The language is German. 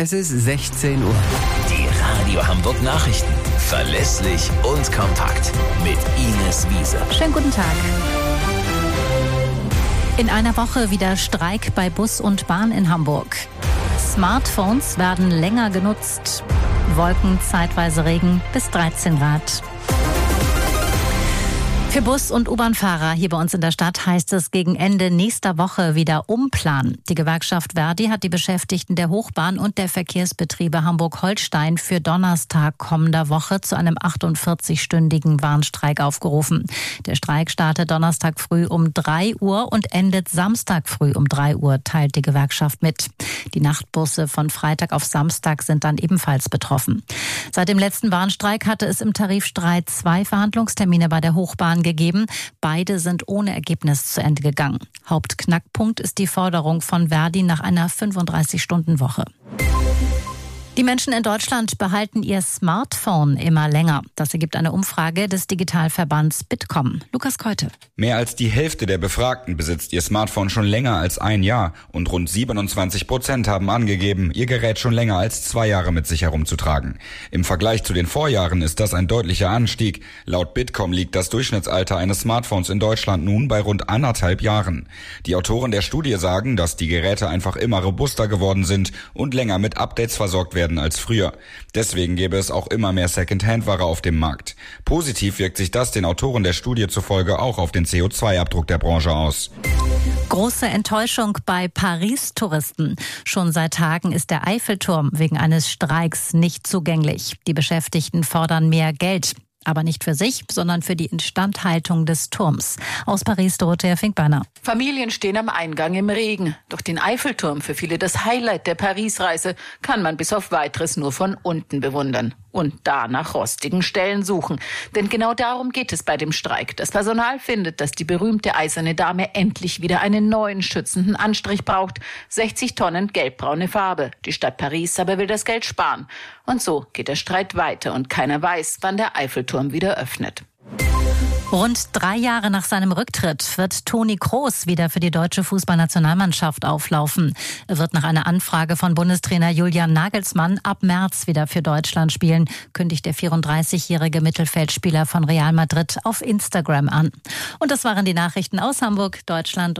Es ist 16 Uhr. Die Radio Hamburg Nachrichten. Verlässlich und kompakt. Mit Ines Wiese. Schönen guten Tag. In einer Woche wieder Streik bei Bus und Bahn in Hamburg. Smartphones werden länger genutzt. Wolken, zeitweise Regen bis 13 Grad. Für Bus- und U-Bahn-Fahrer hier bei uns in der Stadt heißt es gegen Ende nächster Woche wieder umplanen. Die Gewerkschaft ver.di hat die Beschäftigten der Hochbahn und der Verkehrsbetriebe Hamburg-Holstein für Donnerstag kommender Woche zu einem 48-stündigen Warnstreik aufgerufen. Der Streik startet Donnerstag früh um 3 Uhr und endet Samstag früh um 3 Uhr, teilt die Gewerkschaft mit. Die Nachtbusse von Freitag auf Samstag sind dann ebenfalls betroffen. Seit dem letzten Warnstreik hatte es im Tarifstreit 2 Verhandlungstermine bei der Hochbahn gegeben. Beide sind ohne Ergebnis zu Ende gegangen. Hauptknackpunkt ist die Forderung von ver.di nach einer 35-Stunden-Woche. Die Menschen in Deutschland behalten ihr Smartphone immer länger. Das ergibt eine Umfrage des Digitalverbands Bitkom. Lukas Keute. Mehr als die Hälfte der Befragten besitzt ihr Smartphone schon länger als ein Jahr und rund 27% haben angegeben, ihr Gerät schon länger als 2 Jahre mit sich herumzutragen. Im Vergleich zu den Vorjahren ist das ein deutlicher Anstieg. Laut Bitkom liegt das Durchschnittsalter eines Smartphones in Deutschland nun bei rund 1,5 Jahren. Die Autoren der Studie sagen, dass die Geräte einfach immer robuster geworden sind und länger mit Updates versorgt werden als früher. Deswegen gäbe es auch immer mehr Second-Hand-Ware auf dem Markt. Positiv wirkt sich das den Autoren der Studie zufolge auch auf den CO2-Abdruck der Branche aus. Große Enttäuschung bei Paris-Touristen. Schon seit Tagen ist der Eiffelturm wegen eines Streiks nicht zugänglich. Die Beschäftigten fordern mehr Geld. Aber nicht für sich, sondern für die Instandhaltung des Turms. Aus Paris, Dorothea Finkbeiner. Familien stehen am Eingang im Regen. Doch den Eiffelturm, für viele das Highlight der Paris-Reise, kann man bis auf Weiteres nur von unten bewundern. Und da nach rostigen Stellen suchen. Denn genau darum geht es bei dem Streik. Das Personal findet, dass die berühmte Eiserne Dame endlich wieder einen neuen schützenden Anstrich braucht. 60 Tonnen gelbbraune Farbe. Die Stadt Paris aber will das Geld sparen. Und so geht der Streit weiter und keiner weiß, wann der Eiffelturm wieder öffnet. Rund 3 Jahre nach seinem Rücktritt wird Toni Kroos wieder für die deutsche Fußballnationalmannschaft auflaufen. Er wird nach einer Anfrage von Bundestrainer Julian Nagelsmann ab März wieder für Deutschland spielen, kündigt der 34-jährige Mittelfeldspieler von Real Madrid auf Instagram an. Und das waren die Nachrichten aus Hamburg, Deutschland